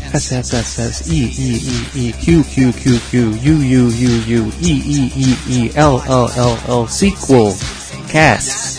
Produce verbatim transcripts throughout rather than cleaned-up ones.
S S S S E E E E Q Q Q Q U U U U E E E E L L L L Sequel Cast.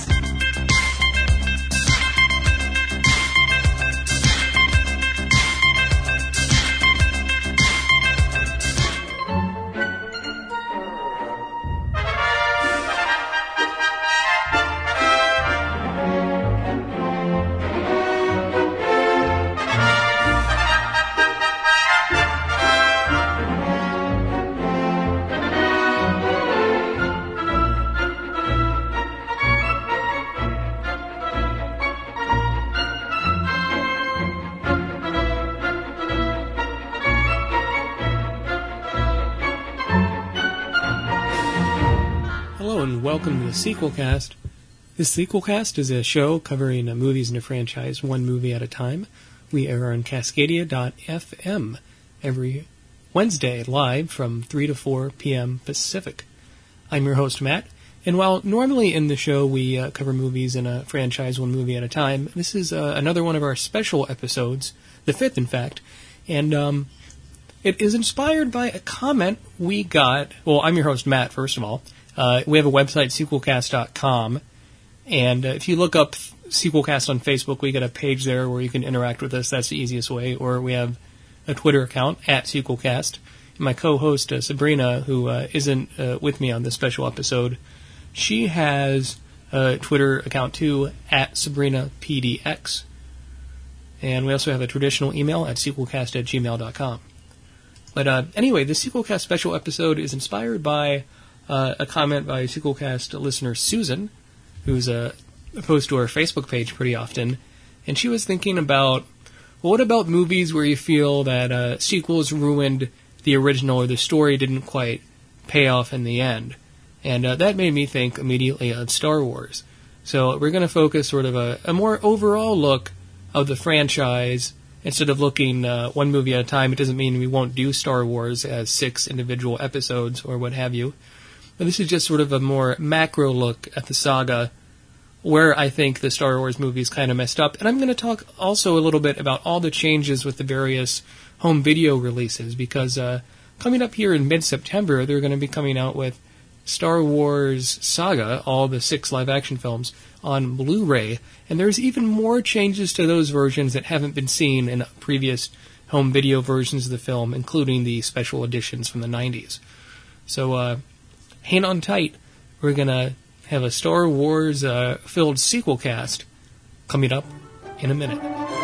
Welcome to the Sequel Cast. This Sequel Cast is a show covering uh, movies in a franchise, one movie at a time. We air on Cascadia dot F M every Wednesday live from three to four p.m. Pacific. I'm your host, Matt, and while normally in the show we uh, cover movies in a franchise, one movie at a time, this is uh, another one of our special episodes, the fifth in fact, and um, it is inspired by a comment we got. Well, I'm your host, Matt, first of all. Uh, we have a website, sequel cast dot com, and uh, if you look up Sequelcast on Facebook, we got a page there where you can interact with us. That's the easiest way. Or we have a Twitter account, at Sequelcast. And my co-host, uh, Sabrina, who uh, isn't uh, with me on this special episode, she has a Twitter account too, at Sabrina P D X. And we also have a traditional email at sequelcast at gmail dot com. But uh, anyway, the Sequelcast special episode is inspired by Uh, a comment by Sequelcast listener Susan, who's uh, posted to our Facebook page pretty often, and she was thinking about, well, what about movies where you feel that uh, sequels ruined the original or the story didn't quite pay off in the end? And uh, that made me think immediately of Star Wars. So we're going to focus sort of a, a more overall look of the franchise. Instead of looking uh, one movie at a time, it doesn't mean we won't do Star Wars as six individual episodes or what have you. But this is just sort of a more macro look at the saga, where I think the Star Wars movies kind of messed up. And I'm going to talk also a little bit about all the changes with the various home video releases, because uh, coming up here in mid-September, they're going to be coming out with Star Wars Saga, all the six live-action films, on Blu-ray. And there's even more changes to those versions that haven't been seen in previous home video versions of the film, including the special editions from the nineties. So, uh... hang on tight. We're going to have a Star Wars-filled uh, sequel cast coming up in a minute.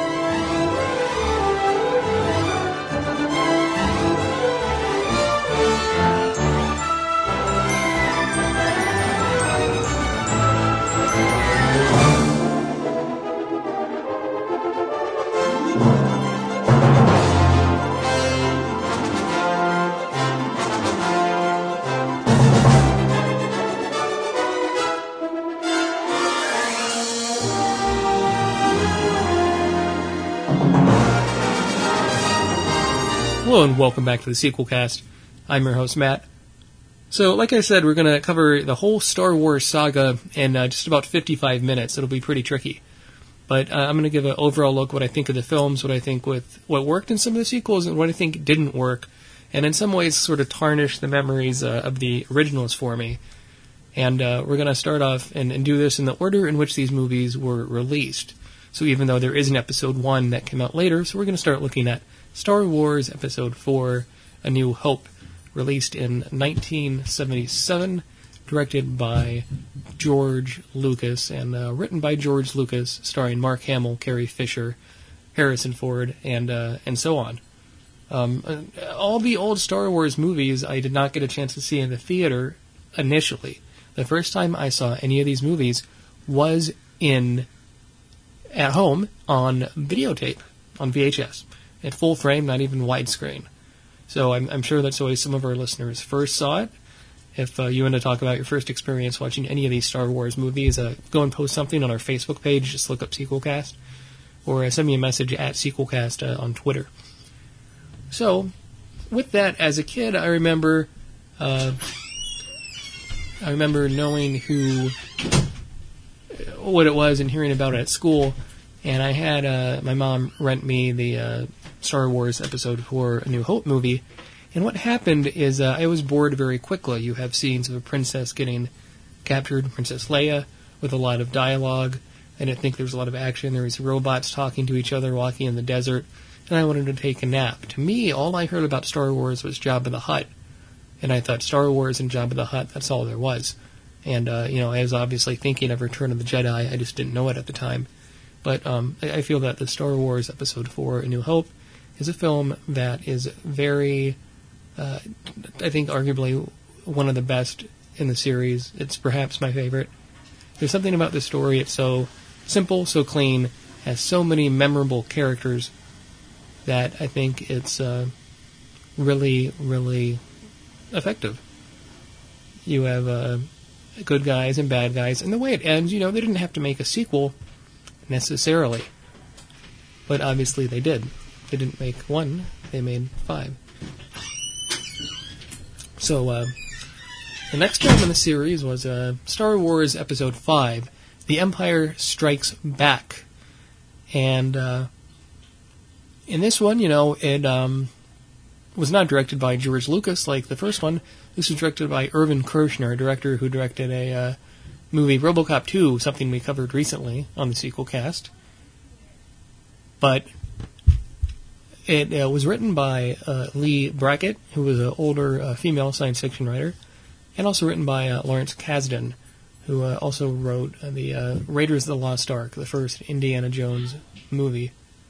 Hello and welcome back to the Sequel Cast. I'm your host, Matt. So, like I said, we're going to cover the whole Star Wars saga in uh, just about fifty-five minutes. It'll be pretty tricky. But uh, I'm going to give an overall look what I think of the films, what I think with what worked in some of the sequels, and what I think didn't work, and in some ways sort of tarnish the memories uh, of the originals for me. And uh, we're going to start off and, and do this in the order in which these movies were released. So even though there is an episode one that came out later, so we're going to start looking at Star Wars Episode four, A New Hope, released in nineteen seventy-seven, directed by George Lucas, and uh, written by George Lucas, starring Mark Hamill, Carrie Fisher, Harrison Ford, and uh, and so on. Um, all the old Star Wars movies I did not get a chance to see in the theater initially. The first time I saw any of these movies was in at home on videotape, on V H S. At full frame, not even widescreen. So I'm, I'm sure that's the way some of our listeners first saw it. If uh, you want to talk about your first experience watching any of these Star Wars movies, uh, go and post something on our Facebook page. Just look up Sequelcast. Or uh, send me a message at Sequelcast uh, on Twitter. So, with that, as a kid, I remember... Uh, I remember knowing who... what it was and hearing about it at school. And I had uh, my mom rent me the... Uh, Star Wars Episode four A New Hope movie. And what happened is uh, I was bored very quickly. You have scenes of a princess getting captured, Princess Leia, with a lot of dialogue. I didn't think there was a lot of action. There was robots talking to each other, walking in the desert, and I wanted to take a nap. To me, all I heard about Star Wars was Jabba the Hutt, and I thought Star Wars and Jabba the Hutt, that's all there was. And, uh, you know, I was obviously thinking of Return of the Jedi. I just didn't know it at the time. But um, I, I feel that the Star Wars Episode four A New Hope is a film that is very, uh, I think, arguably one of the best in the series. It's perhaps my favorite. There's something about the story. It's so simple, so clean, has so many memorable characters that I think it's uh, really, really effective. You have uh, good guys and bad guys, and the way it ends, you know, they didn't have to make a sequel necessarily, but obviously they did. They didn't make one, they made five. So, uh, the next film in the series was uh, Star Wars Episode five, The Empire Strikes Back. And uh, in this one, you know, it um, was not directed by George Lucas like the first one. This was directed by Irvin Kershner, a director who directed a uh, movie, RoboCop two, something we covered recently on the sequel cast. But it uh, was written by uh, Lee Brackett, who was an older uh, female science fiction writer, and also written by uh, Lawrence Kasdan, who uh, also wrote uh, the uh, Raiders of the Lost Ark, the first Indiana Jones movie.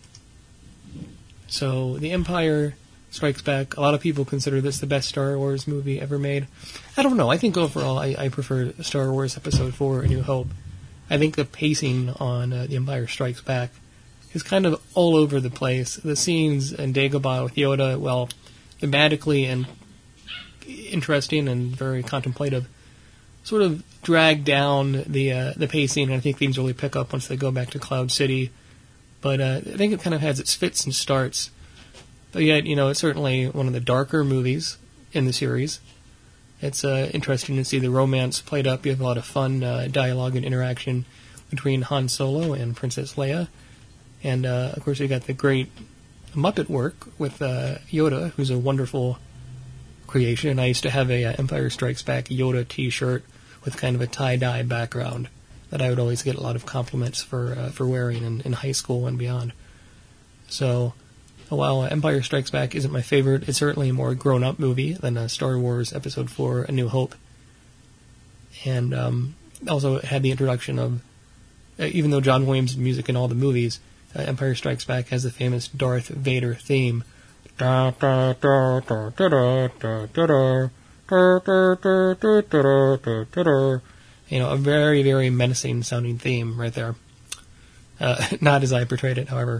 So, The Empire Strikes Back, a lot of people consider this the best Star Wars movie ever made. I don't know, I think overall I, I prefer Star Wars Episode four A New Hope. I think the pacing on uh, The Empire Strikes Back is kind of all over the place. The scenes in Dagobah with Yoda, well, thematically and interesting and very contemplative, sort of drag down the uh, the pacing, and I think things really pick up once they go back to Cloud City. But uh, I think it kind of has its fits and starts. But yet, you know, it's certainly one of the darker movies in the series. It's uh, interesting to see the romance played up. You have a lot of fun uh, dialogue and interaction between Han Solo and Princess Leia. And, uh, of course, you got the great Muppet work with uh, Yoda, who's a wonderful creation. I used to have a uh, Empire Strikes Back Yoda t-shirt with kind of a tie-dye background that I would always get a lot of compliments for uh, for wearing in, in high school and beyond. So, while Empire Strikes Back isn't my favorite, it's certainly a more grown-up movie than uh, Star Wars Episode four A New Hope. And um, also had the introduction of, uh, even though John Williams' music in all the movies, uh, Empire Strikes Back has the famous Darth Vader theme. Da, da, da, da, da, da, da, da, da, da, da, da, da, da, da. You know, a very, very menacing sounding theme right there. Uh, not as I portrayed it, however.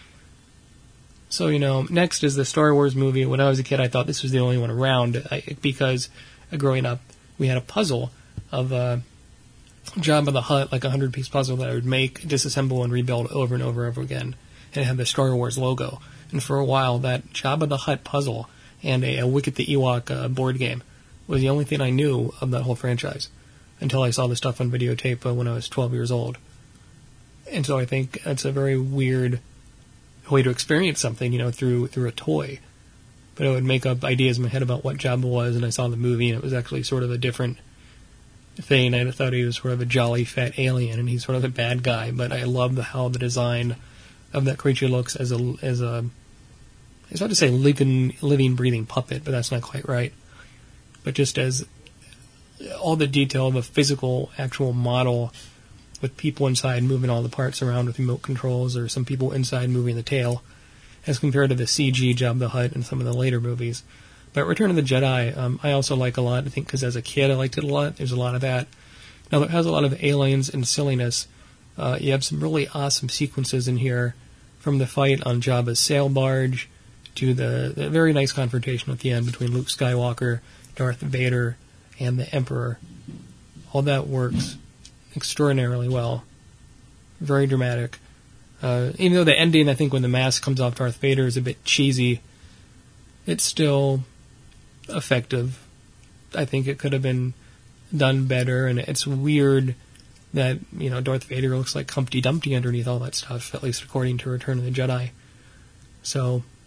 So, you know, next is the Star Wars movie. When I was a kid, I thought this was the only one around I, because uh, growing up, we had a puzzle of uh, Jabba the Hutt, like a hundred-piece puzzle that I would make, disassemble, and rebuild over and over and over again. And it had the Star Wars logo. And for a while, that Jabba the Hutt puzzle and a, a Wicket the Ewok uh, board game was the only thing I knew of that whole franchise until I saw the stuff on videotape uh, when I was twelve years old. And so I think it's a very weird way to experience something, you know, through through a toy. But I would make up ideas in my head about what Jabba was, and I saw the movie, and it was actually sort of a different thing. I thought he was sort of a jolly, fat alien, and he's sort of a bad guy, but I love how the design of that creature looks as a, as a it's hard to say living, living, breathing puppet, but that's not quite right. But just as all the detail of a physical, actual model with people inside moving all the parts around with remote controls, or some people inside moving the tail, as compared to the C G Jabba the Hutt in some of the later movies. But Return of the Jedi, um, I also like a lot, I think because as a kid I liked it a lot. There's a lot of that. Now, it has a lot of aliens and silliness. Uh, you have some really awesome sequences in here, from the fight on Jabba's sail barge to the, the very nice confrontation at the end between Luke Skywalker, Darth Vader, and the Emperor. All that works extraordinarily well. Very dramatic. Uh, even though the ending, I think, when the mask comes off Darth Vader is a bit cheesy, it's still effective. I think it could have been done better, and it's weird that, you know, Darth Vader looks like Humpty Dumpty underneath all that stuff, at least according to Return of the Jedi. So,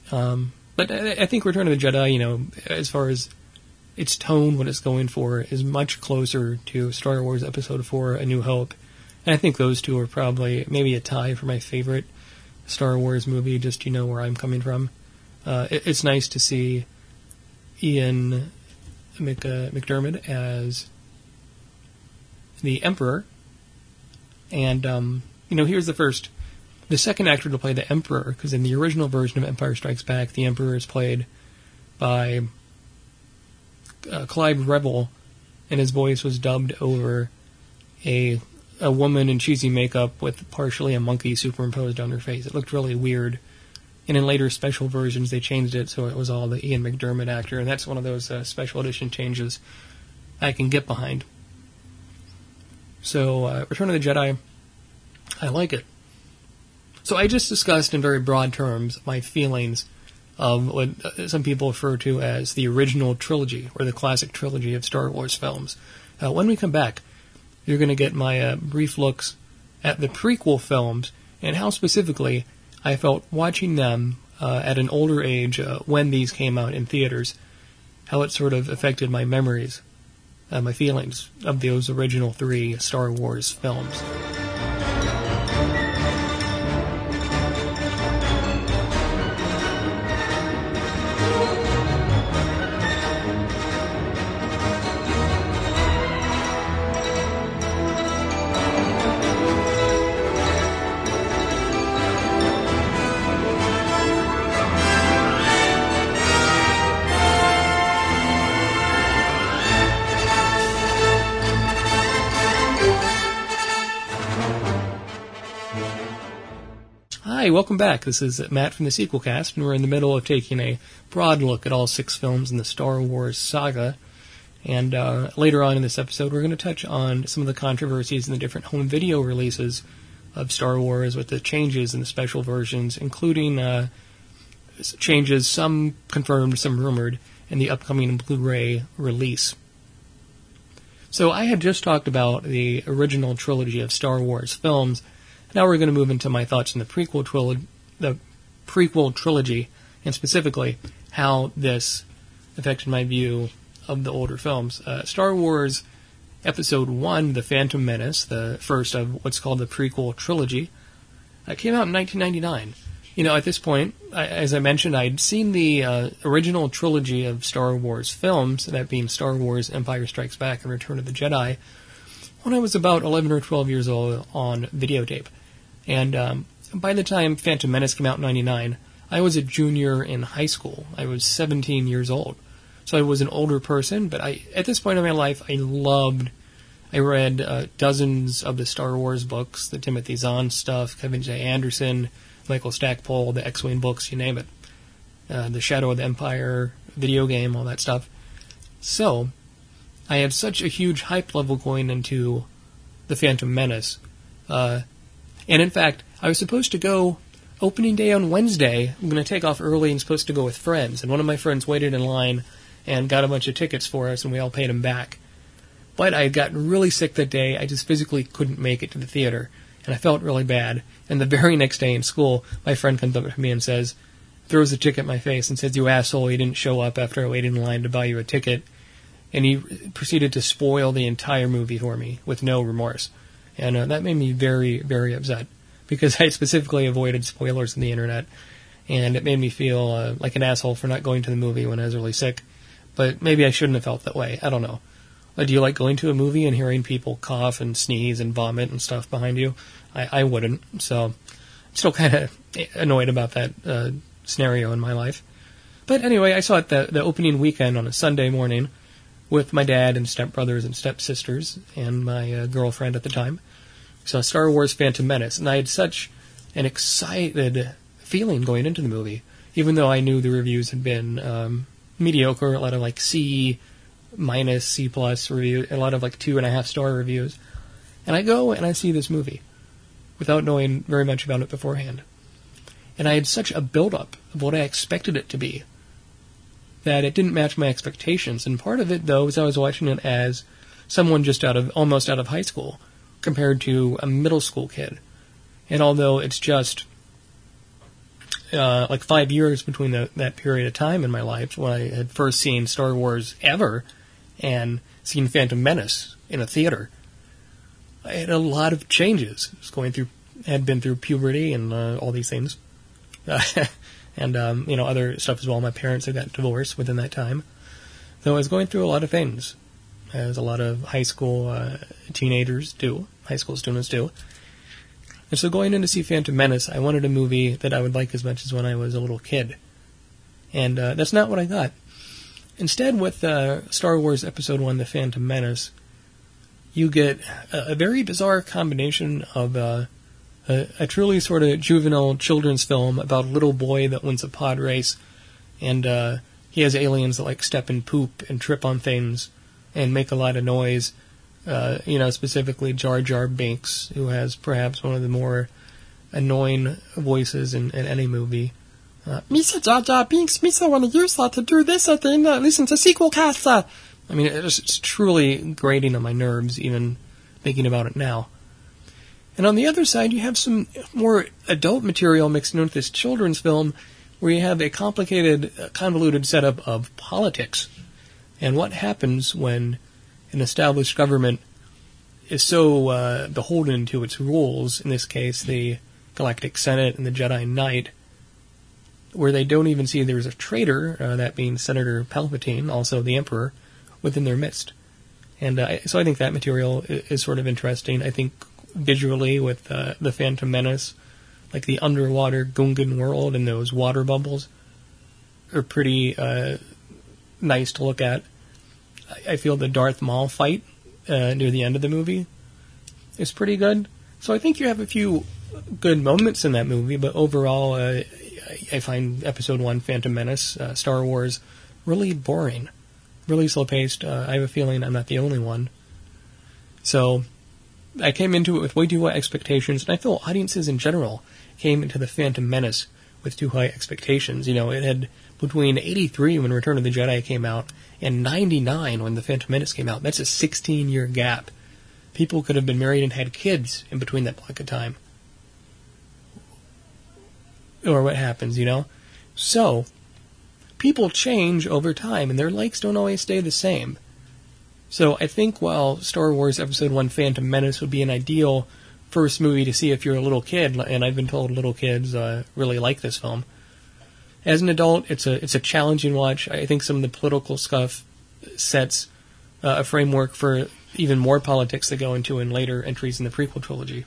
Um, but I, I think Return of the Jedi, you know, as far as its tone, what it's going for, is much closer to Star Wars Episode four, A New Hope. And I think those two are probably maybe a tie for my favorite Star Wars movie, just, you know, where I'm coming from. Uh, it, it's nice to see Ian Mc, uh, McDermott as the Emperor. And, um, you know, here's the first, the second actor to play the Emperor, because in the original version of Empire Strikes Back, the Emperor is played by uh, Clive Revill, and his voice was dubbed over a a woman in cheesy makeup with partially a monkey superimposed on her face. It looked really weird. And in later special versions, they changed it so it was all the Ian McDermott actor, and that's one of those uh, special edition changes I can get behind. So, uh, Return of the Jedi, I like it. So I just discussed in very broad terms my feelings of what some people refer to as the original trilogy, or the classic trilogy of Star Wars films. Uh, when we come back, you're going to get my uh, brief looks at the prequel films and how specifically I felt watching them uh, at an older age uh, when these came out in theaters, how it sort of affected my memories, uh, my feelings of those original three Star Wars films. Hi, welcome back. This is Matt from the Sequel Cast, and we're in the middle of taking a broad look at all six films in the Star Wars saga. And uh, later on in this episode, we're going to touch on some of the controversies in the different home video releases of Star Wars with the changes in the special versions, including uh, changes, some confirmed, some rumored, in the upcoming Blu-ray release. So I had just talked about the original trilogy of Star Wars films. Now we're going to move into my thoughts on the prequel trilo- the prequel trilogy, and specifically how this affected my view of the older films. Uh, Star Wars Episode one, The Phantom Menace, the first of what's called the prequel trilogy, uh, came out in nineteen ninety-nine. You know, at this point, I, as I mentioned, I'd seen the uh, original trilogy of Star Wars films, that being Star Wars Empire Strikes Back and Return of the Jedi, when I was about eleven or twelve years old on videotape. And um, by the time Phantom Menace came out in ninety-nine, I was a junior in high school. I was seventeen years old. So I was an older person, but I, at this point in my life, I loved, I read uh, dozens of the Star Wars books, the Timothy Zahn stuff, Kevin J. Anderson, Michael Stackpole, the X-Wing books, you name it. Uh, the Shadow of the Empire, video game, all that stuff. So, I had such a huge hype level going into The Phantom Menace. Uh, and in fact, I was supposed to go opening day on Wednesday. I'm going to take off early and supposed to go with friends. And one of my friends waited in line and got a bunch of tickets for us, and we all paid him back. But I had gotten really sick that day. I just physically couldn't make it to the theater, and I felt really bad. And the very next day in school, my friend comes up to me and says, throws a ticket in my face and says, "You asshole, you didn't show up after I waited in line to buy you a ticket." And he proceeded to spoil the entire movie for me with no remorse. And uh, that made me very, very upset, because I specifically avoided spoilers on the internet, and it made me feel uh, like an asshole for not going to the movie when I was really sick. But maybe I shouldn't have felt that way. I don't know. Uh, do you like going to a movie and hearing people cough and sneeze and vomit and stuff behind you? I, I wouldn't, so I'm still kind of annoyed about that uh, scenario in my life. But anyway, I saw it the, the opening weekend on a Sunday morning with my dad and stepbrothers and stepsisters and my uh, girlfriend at the time. We saw Star Wars Phantom Menace, and I had such an excited feeling going into the movie, even though I knew the reviews had been um, mediocre, a lot of like C minus, C plus reviews, a lot of like two and a half star reviews. And I go and I see this movie without knowing very much about it beforehand. And I had such a build-up of what I expected it to be that it didn't match my expectations. And part of it, though, was I was watching it as someone just out of, almost out of high school, compared to a middle school kid. And although it's just uh, like five years between the, that period of time in my life when I had first seen Star Wars ever and seen Phantom Menace in a theater. I had a lot of changes. I was going through, had been through puberty and uh, all these things. Uh, and, um, you know, other stuff as well. My parents had got divorced within that time. So I was going through a lot of things, as a lot of high school uh, teenagers do, high school students do. And so going in to see Phantom Menace, I wanted a movie that I would like as much as when I was a little kid. And uh, that's not what I got. Instead, with uh, Star Wars Episode one, The Phantom Menace, you get a, a very bizarre combination of uh, a, a truly sort of juvenile children's film about a little boy that wins a pod race, and uh, he has aliens that like step and poop and trip on things and make a lot of noise. Uh, you know, specifically Jar Jar Binks, who has perhaps one of the more annoying voices in, in any movie. Uh, Mister Jar Jar Binks, Mister want to use that to do this at the end, uh, listen to sequel cast. Uh. I mean, it's, it's truly grating on my nerves, even thinking about it now. And on the other side, you have some more adult material mixed in with this children's film, where you have a complicated, uh, convoluted setup of politics, and what happens when an established government is so uh, beholden to its rules, in this case the Galactic Senate and the Jedi Knight, where they don't even see there's a traitor, uh, that being Senator Palpatine, also the Emperor, within their midst. And uh, so I think that material is, is sort of interesting. I think visually with uh, the Phantom Menace, like the underwater Gungan world and those water bubbles are pretty uh, nice to look at. I feel the Darth Maul fight uh, near the end of the movie is pretty good. So I think you have a few good moments in that movie, but overall, uh, I find Episode one, Phantom Menace, uh, Star Wars, really boring. Really slow-paced. Uh, I have a feeling I'm not the only one. So I came into it with way too high expectations, and I feel audiences in general came into the Phantom Menace with too high expectations. You know, it had between eighty-three when Return of the Jedi came out and ninety-nine when The Phantom Menace came out. That's a sixteen-year gap. People could have been married and had kids in between that block of time. Or what happens, you know? So, people change over time, and their likes don't always stay the same. So I think while Star Wars Episode one Phantom Menace would be an ideal first movie to see if you're a little kid, and I've been told little kids uh, really like this film, as an adult, it's a it's a challenging watch. I think some of the political stuff sets uh, a framework for even more politics to go into in later entries in the prequel trilogy.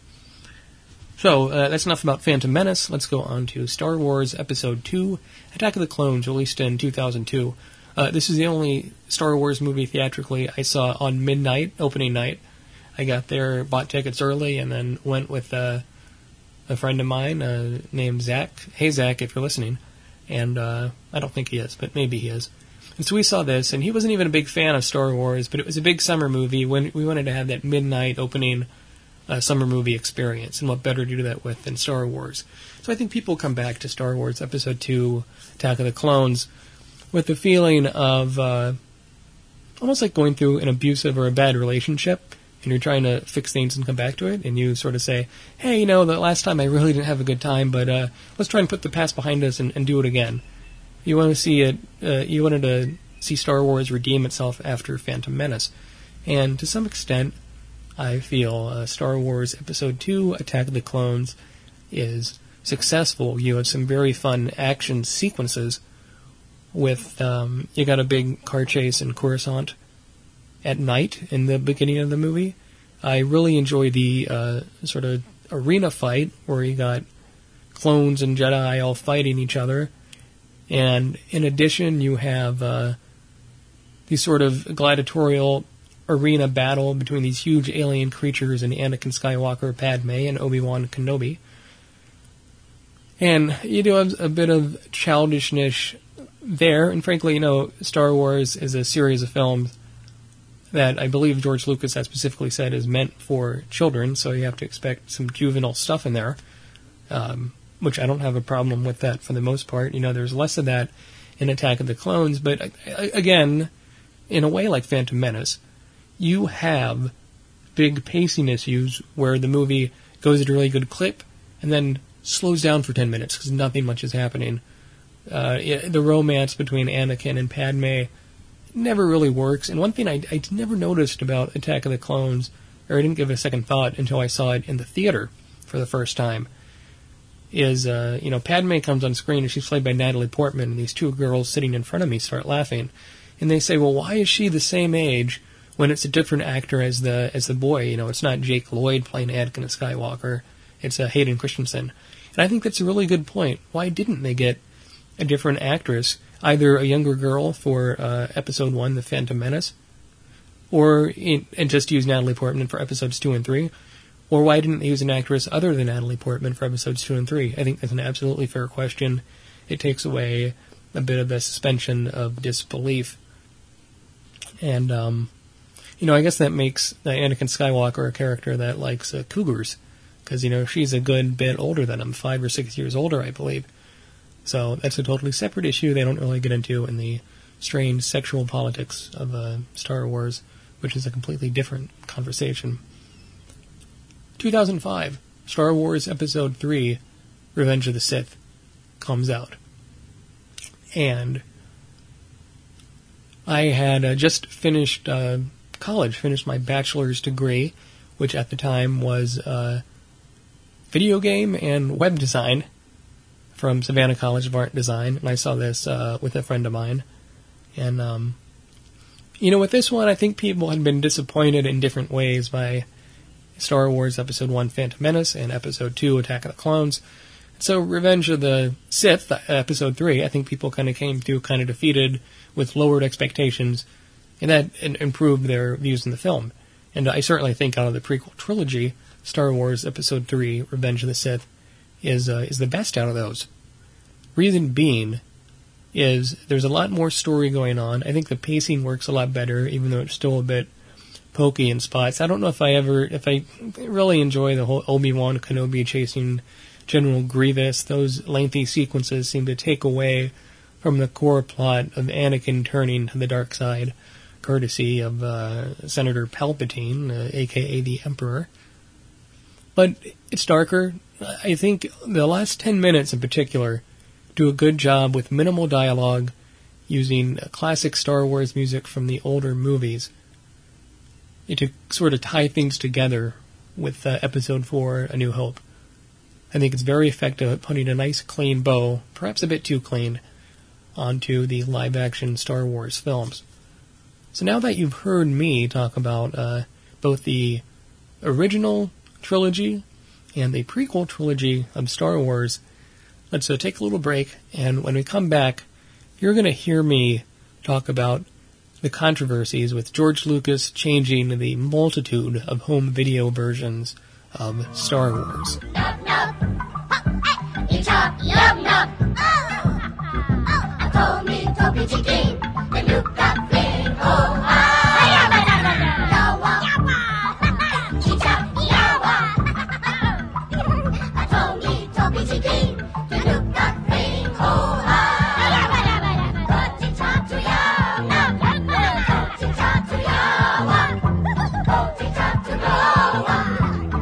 So, uh, that's enough about Phantom Menace. Let's go on to Star Wars Episode two, Attack of the Clones, released in two thousand two. Uh, this is the only Star Wars movie theatrically I saw on midnight, opening night. I got there, bought tickets early, and then went with uh, a friend of mine uh, named Zach. Hey, Zach, if you're listening. And uh, I don't think he is, but maybe he is. And so we saw this, and he wasn't even a big fan of Star Wars, but it was a big summer movie. When we wanted to have that midnight opening uh, summer movie experience, and what better to do that with than Star Wars? So I think people come back to Star Wars Episode two, Attack of the Clones, with the feeling of uh, almost like going through an abusive or a bad relationship, and you're trying to fix things and come back to it, and you sort of say, hey, you know, the last time I really didn't have a good time, but uh, let's try and put the past behind us and, and do it again. You want to see it, uh, you wanted to see Star Wars redeem itself after Phantom Menace. And to some extent, I feel uh, Star Wars Episode two, Attack of the Clones, is successful. You have some very fun action sequences with, um, you got a big car chase in Coruscant at night in the beginning of the movie. I really enjoy the uh, sort of arena fight where you got clones and Jedi all fighting each other. And in addition, you have uh, these sort of gladiatorial arena battle between these huge alien creatures and Anakin Skywalker, Padme, and Obi-Wan Kenobi. And you do have a bit of childishness there. And frankly, you know, Star Wars is a series of films that I believe George Lucas has specifically said is meant for children, so you have to expect some juvenile stuff in there, um, which I don't have a problem with that for the most part. You know, there's less of that in Attack of the Clones, but again, in a way like Phantom Menace, you have big pacing issues where the movie goes at a really good clip and then slows down for ten minutes because nothing much is happening. Uh, it, the romance between Anakin and Padme never really works. And one thing I, I never noticed about Attack of the Clones, or I didn't give it a second thought until I saw it in the theater for the first time, is, uh, you know, Padme comes on screen and she's played by Natalie Portman, and these two girls sitting in front of me start laughing. And they say, well, why is she the same age when it's a different actor as the as the boy? You know, it's not Jake Lloyd playing Anakin Skywalker. It's uh, Hayden Christensen. And I think that's a really good point. Why didn't they get a different actress, either a younger girl for uh, Episode one, The Phantom Menace, or in, and just use Natalie Portman for Episodes two and three? Or why didn't they use an actress other than Natalie Portman for Episodes two and three? I think that's an absolutely fair question. It takes away a bit of the suspension of disbelief. And, um, you know, I guess that makes the Anakin Skywalker a character that likes uh, cougars. Because, you know, she's a good bit older than him, five or six years older, I believe. So that's a totally separate issue they don't really get into in the strange sexual politics of uh, Star Wars, which is a completely different conversation. two thousand five, Star Wars Episode three, Revenge of the Sith, comes out. And I had uh, just finished uh, college, finished my bachelor's degree, which at the time was uh, video game and web design from Savannah College of Art and Design. And I saw this uh, with a friend of mine. And, um, you know, with this one, I think people had been disappointed in different ways by Star Wars Episode one, Phantom Menace, and Episode two, Attack of the Clones. So Revenge of the Sith, Episode three, I think people kind of came through kind of defeated with lowered expectations, and that improved their views in the film. And I certainly think out of the prequel trilogy, Star Wars Episode three, Revenge of the Sith, is uh, is the best out of those. Reason being is there's a lot more story going on. I think the pacing works a lot better, even though it's still a bit pokey in spots. I don't know if I ever, if I really enjoy the whole Obi-Wan Kenobi chasing General Grievous. Those lengthy sequences seem to take away from the core plot of Anakin turning to the dark side, courtesy of uh, Senator Palpatine, uh, a k a the Emperor. But it's darker. I think the last ten minutes in particular do a good job with minimal dialogue, using classic Star Wars music from the older movies to sort of tie things together with uh, Episode four, A New Hope. I think it's very effective at putting a nice clean bow, perhaps a bit too clean, onto the live-action Star Wars films. So now that you've heard me talk about uh, both the original trilogy and the prequel trilogy of Star Wars, let's uh, take a little break, and when we come back, you're going to hear me talk about the controversies with George Lucas changing the multitude of home video versions of Star Wars. Knock, knock. Oh, hey. Each up, knock, knock. Oh, oh, I told me to be chicken. The look got big. Oh, I am a yawa. Yawa. Each up, yawa. I told me to be chicken. The look got big. Oh, I am a yawa. Go to chat to yawa. Go to chat to yawa. Go to chat to yawa.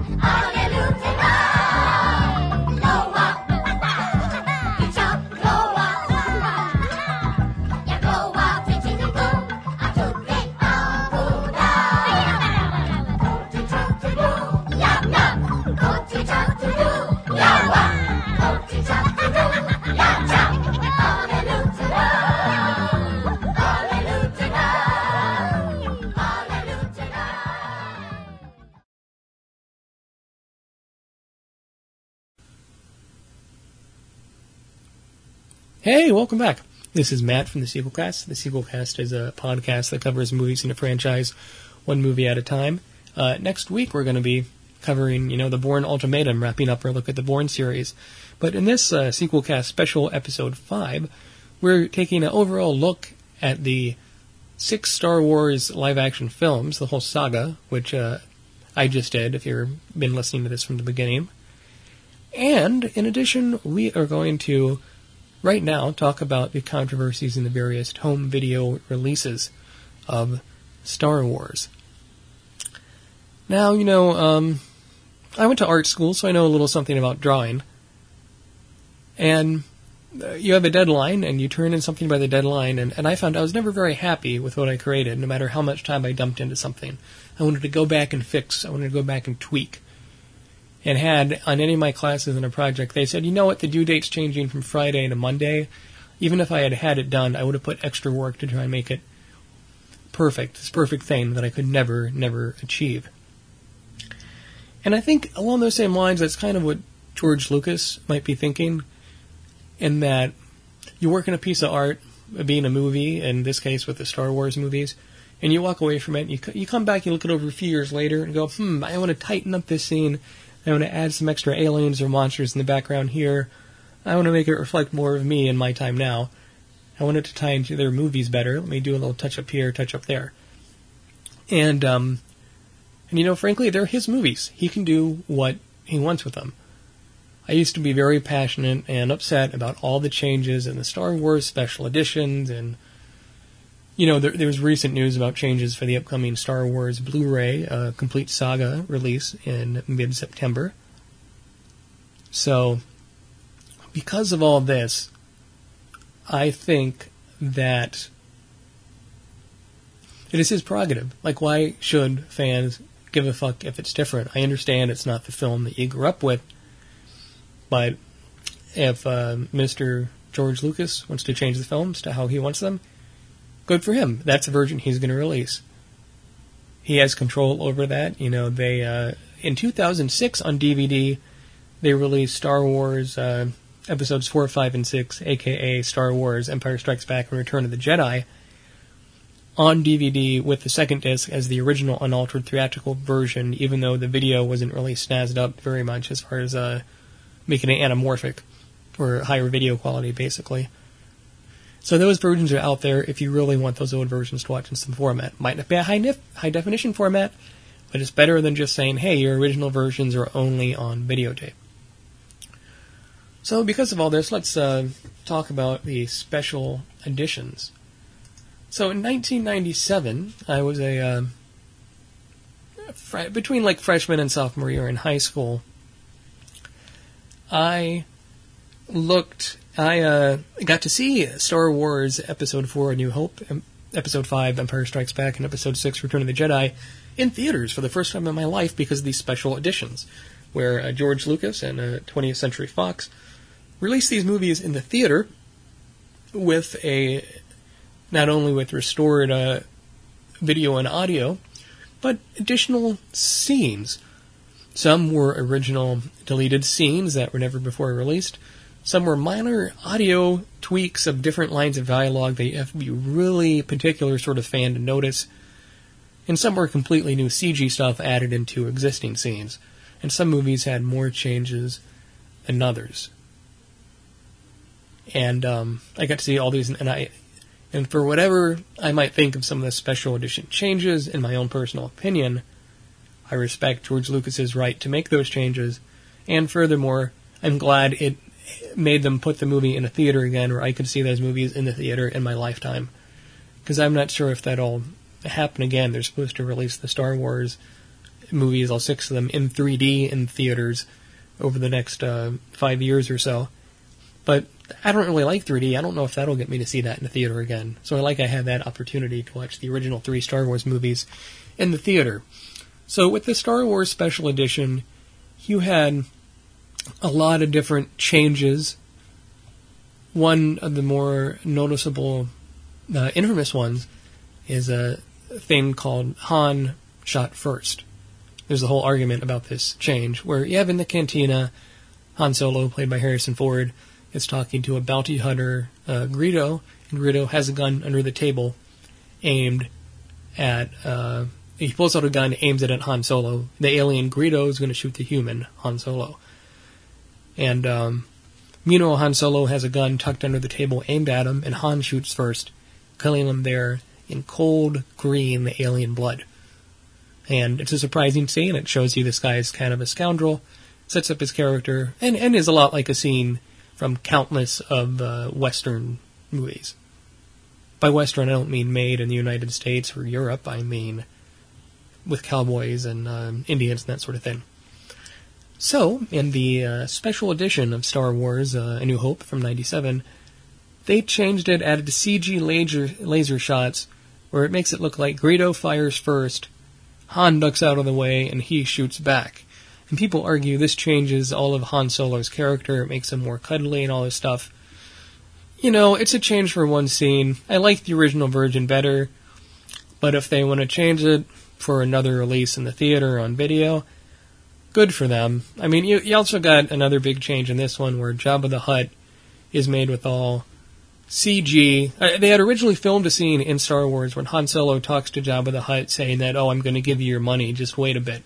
Hey, welcome back. This is Matt from the Sequelcast. The Sequelcast is a podcast that covers movies in a franchise, one movie at a time. Uh, next week we're going to be covering, you know, the Bourne Ultimatum, wrapping up our look at the Bourne series. But in this uh, Sequelcast special episode five, we're taking an overall look at the six Star Wars live-action films, the whole saga, which uh, I just did, if you've been listening to this from the beginning. And, in addition, we are going to right now talk about the controversies in the various home video releases of Star Wars. Now, you know, um, I went to art school, so I know a little something about drawing. And uh, you have a deadline, and you turn in something by the deadline, and, and I found I was never very happy with what I created, no matter how much time I dumped into something. I wanted to go back and fix. I wanted to go back and tweak. And had, on any of my classes in a project, they said, you know what, the due date's changing from Friday to Monday. Even if I had had it done, I would have put extra work to try and make it perfect, this perfect thing that I could never, never achieve. And I think along those same lines, that's kind of what George Lucas might be thinking, in that you work in a piece of art, being a movie, in this case with the Star Wars movies, and you walk away from it, and you, you come back, you look it over a few years later, and go, hmm, I want to tighten up this scene, I want to add some extra aliens or monsters in the background here, I want to make it reflect more of me in my time now. I want it to tie into their movies better. Let me do a little touch-up here, touch-up there. And, um, and, you know, frankly, they're his movies. He can do what he wants with them. I used to be very passionate and upset about all the changes in the Star Wars special editions, and, you know, there, there was recent news about changes for the upcoming Star Wars Blu-ray, uh, complete saga release in mid-September. So, because of all this, I think that it is his prerogative. Like, why should fans give a fuck if it's different? I understand it's not the film that you grew up with, but if uh, Mister George Lucas wants to change the films to how he wants them, good for him. That's the version he's going to release. He has control over that. You know, they uh, in two thousand six on D V D, they released Star Wars uh, Episodes four, five, and six, a k a. Star Wars Empire Strikes Back and Return of the Jedi, on D V D with the second disc as the original unaltered theatrical version, even though the video wasn't really snazzed up very much as far as uh, making it anamorphic, or higher video quality, basically. So those versions are out there if you really want those old versions to watch in some format. Might not be a high, nif- high definition format, but it's better than just saying, hey, your original versions are only on videotape. So because of all this, let's uh, talk about the special editions. So in nineteen ninety-seven, I was a uh, fr- between like freshman and sophomore year in high school. I looked, I uh, got to see Star Wars Episode four, A New Hope, Episode five, Empire Strikes Back, and Episode six, Return of the Jedi, in theaters for the first time in my life because of these special editions, where uh, George Lucas and uh, twentieth Century Fox released these movies in the theater with a, not only with restored uh, video and audio, but additional scenes. Some were original deleted scenes that were never before released. Some were minor audio tweaks of different lines of dialogue that you have to be really particular sort of fan to notice. And some were completely new C G stuff added into existing scenes. And some movies had more changes than others. And um, I got to see all these, and I, and for whatever I might think of some of the special edition changes, in my own personal opinion, I respect George Lucas's right to make those changes, and furthermore, I'm glad it made them put the movie in a theater again, where I could see those movies in the theater in my lifetime. Because I'm not sure if that'll happen again. They're supposed to release the Star Wars movies, all six of them, in three D in theaters over the next uh, five years or so. But I don't really like three D. I don't know if that'll get me to see that in the theater again. So I like I had that opportunity to watch the original three Star Wars movies in the theater. So with the Star Wars Special Edition, you had a lot of different changes. One of the more noticeable, uh, infamous ones is a thing called Han shot first. There's a whole argument about this change, where you have in the cantina, Han Solo, played by Harrison Ford, is talking to a bounty hunter, uh, Greedo, and Greedo has a gun under the table aimed at, uh, he pulls out a gun, aims it at Han Solo. The alien Greedo is going to shoot the human, Han Solo. And, um, meanwhile, Han Solo has a gun tucked under the table aimed at him, and Han shoots first, killing him there in cold, green, alien blood. And it's a surprising scene. It shows you this guy is kind of a scoundrel, sets up his character, and, and is a lot like a scene from countless of uh, Western movies. By Western, I don't mean made in the United States or Europe. I mean with cowboys and uh, Indians and that sort of thing. So, in the uh, special edition of Star Wars uh, A New Hope from ninety-seven, they changed it, added C G laser, laser shots, where it makes it look like Greedo fires first, Han ducks out of the way, and he shoots back. And people argue this changes all of Han Solo's character, it makes him more cuddly and all this stuff. You know, it's a change for one scene. I like the original version better, but if they want to change it for another release in the theater on video, good for them. I mean, you, you also got another big change in this one where Jabba the Hutt is made with all C G. Uh, they had originally filmed a scene in Star Wars when Han Solo talks to Jabba the Hutt saying that, oh, I'm going to give you your money, just wait a bit.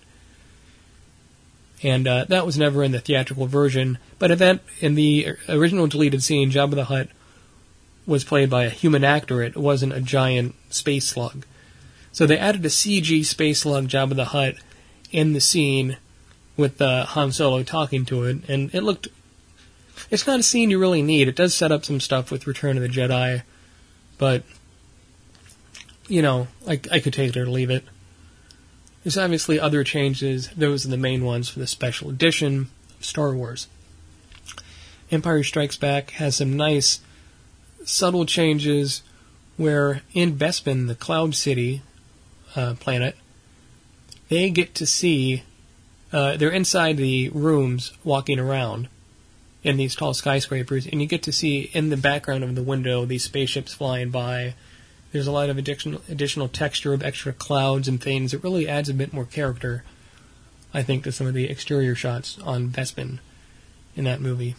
And uh, that was never in the theatrical version. But at that, in the original deleted scene, Jabba the Hutt was played by a human actor. It wasn't a giant space slug. So they added a C G space slug, Jabba the Hutt, in the scene with uh, Han Solo talking to it. And it looked... It's not a scene you really need. It does set up some stuff with Return of the Jedi. But, you know, I, I could take it or leave it. There's obviously other changes. Those are the main ones for the special edition of Star Wars. Empire Strikes Back has some nice, subtle changes where in Bespin, the Cloud City uh, planet, they get to see, uh, they're inside the rooms walking around in these tall skyscrapers, and you get to see in the background of the window these spaceships flying by. There's a lot of additional, additional texture of extra clouds and things. It really adds a bit more character, I think, to some of the exterior shots on Bespin in that movie.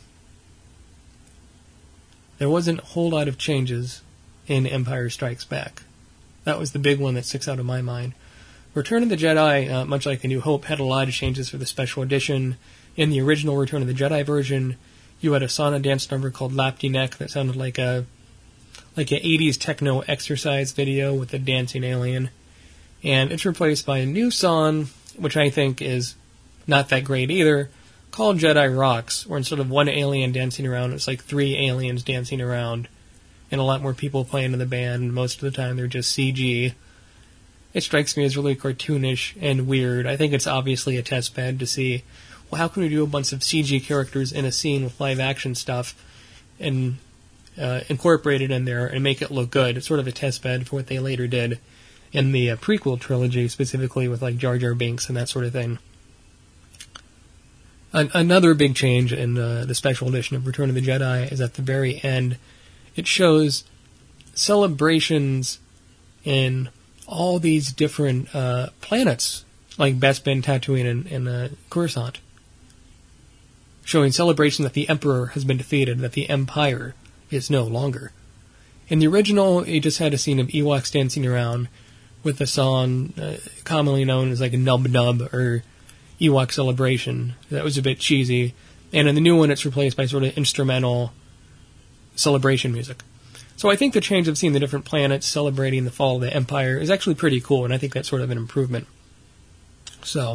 There wasn't a whole lot of changes in Empire Strikes Back. That was the big one that sticks out of my mind. Return of the Jedi, uh, much like A New Hope, had a lot of changes for the special edition. In the original Return of the Jedi version, you had a sauna dance number called Lapti Neck that sounded like a like an eighties techno exercise video with a dancing alien. And it's replaced by a new song, which I think is not that great either, called Jedi Rocks, where instead of one alien dancing around, it's like three aliens dancing around, and a lot more people playing in the band. Most of the time they're just C G. It strikes me as really cartoonish and weird. I think it's obviously a test bed to see, well, how can we do a bunch of C G characters in a scene with live action stuff and uh, incorporate it in there and make it look good? It's sort of a test bed for what they later did in the uh, prequel trilogy, specifically with like Jar Jar Binks and that sort of thing. An- another big change in uh, the special edition of Return of the Jedi is at the very end. It shows celebrations in all these different uh, planets, like Bespin, Tatooine, and, and uh, Coruscant, showing celebration that the Emperor has been defeated, that the Empire is no longer. In the original, you just had a scene of Ewoks dancing around with a song uh, commonly known as like a Nub Nub or Ewok Celebration. That was a bit cheesy. And in the new one, it's replaced by sort of instrumental celebration music. So I think the change of seeing the different planets celebrating the fall of the Empire is actually pretty cool, and I think that's sort of an improvement. So,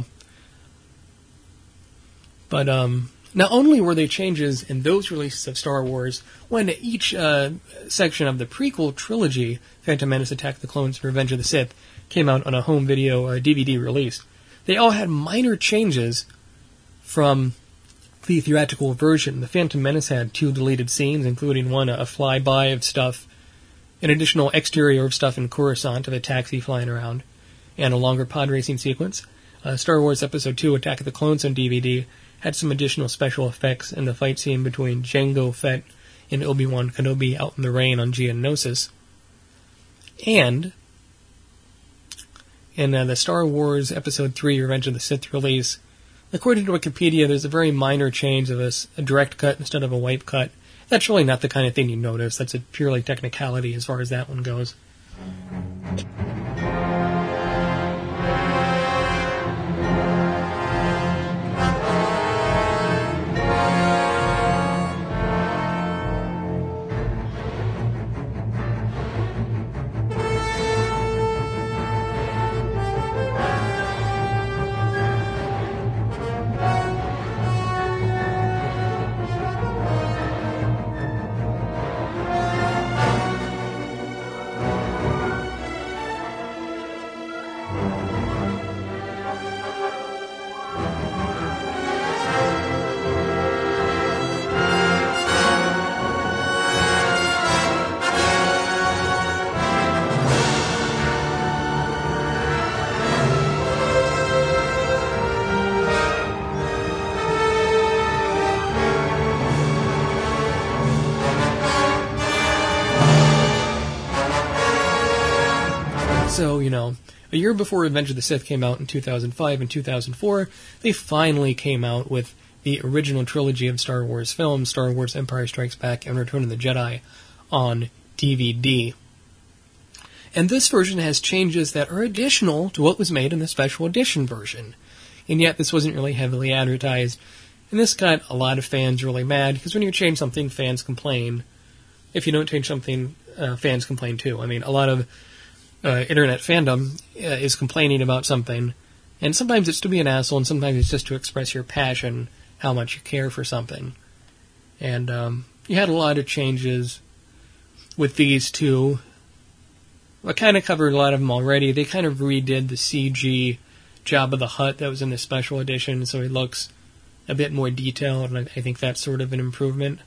but um, not only were there changes in those releases of Star Wars, when each uh, section of the prequel trilogy, Phantom Menace, Attack of the Clones, and Revenge of the Sith, came out on a home video or D V D release, they all had minor changes from the theatrical version. The Phantom Menace had two deleted scenes, including one, a flyby of stuff, an additional exterior of stuff in Coruscant of a taxi flying around, and a longer pod racing sequence. Uh, Star Wars Episode two, Attack of the Clones on D V D, had some additional special effects in the fight scene between Jango Fett and Obi-Wan Kenobi out in the rain on Geonosis. And in uh, the Star Wars Episode three, Revenge of the Sith release, according to Wikipedia, there's a very minor change of a, a direct cut instead of a wipe cut. That's really not the kind of thing you notice. That's a purely technicality as far as that one goes. So, you know, a year before Revenge of the Sith came out in two thousand five and two thousand four, they finally came out with the original trilogy of Star Wars films, Star Wars Empire Strikes Back and Return of the Jedi, on D V D. And this version has changes that are additional to what was made in the special edition version. And yet this wasn't really heavily advertised. And this got a lot of fans really mad, because when you change something, fans complain. If you don't change something, uh, fans complain too. I mean, a lot of uh, internet fandom uh, is complaining about something, and sometimes it's to be an asshole, and sometimes it's just to express your passion, how much you care for something. And um, you had a lot of changes with these two. I kind of covered a lot of them already. They kind of redid the C G Jabba the Hutt that was in the special edition, so he looks a bit more detailed, and I think that's sort of an improvement.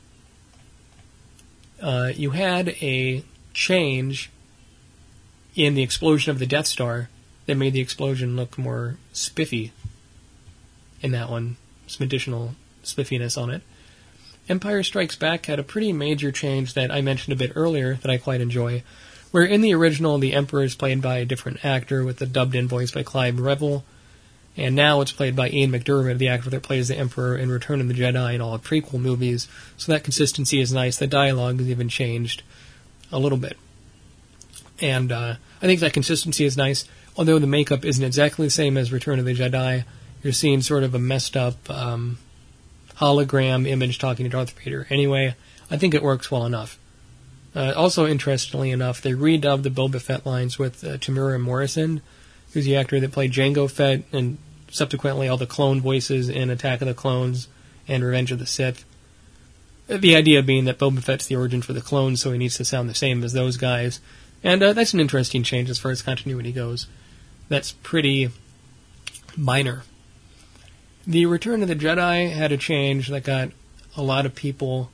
Uh, you had a change in the explosion of the Death Star that made the explosion look more spiffy in that one. Some additional spiffiness on it. Empire Strikes Back had a pretty major change that I mentioned a bit earlier that I quite enjoy, where in the original the Emperor is played by a different actor with the dubbed-in voice by Clive Revill, and now it's played by Ian McDiarmid, the actor that plays the Emperor in Return of the Jedi and all the prequel movies, so that consistency is nice. The dialogue has even changed a little bit. And uh, I think that consistency is nice, although the makeup isn't exactly the same as Return of the Jedi. You're seeing sort of a messed up um, hologram image talking to Darth Vader. Anyway, I think it works well enough. Uh, also, interestingly enough, they redubbed the Boba Fett lines with uh, Tamura Morrison, who's the actor that played Jango Fett, and subsequently all the clone voices in Attack of the Clones and Revenge of the Sith. The idea being that Boba Fett's the origin for the clones, so he needs to sound the same as those guys. And uh, that's an interesting change as far as continuity goes. That's pretty minor. The Return of the Jedi had a change that got a lot of people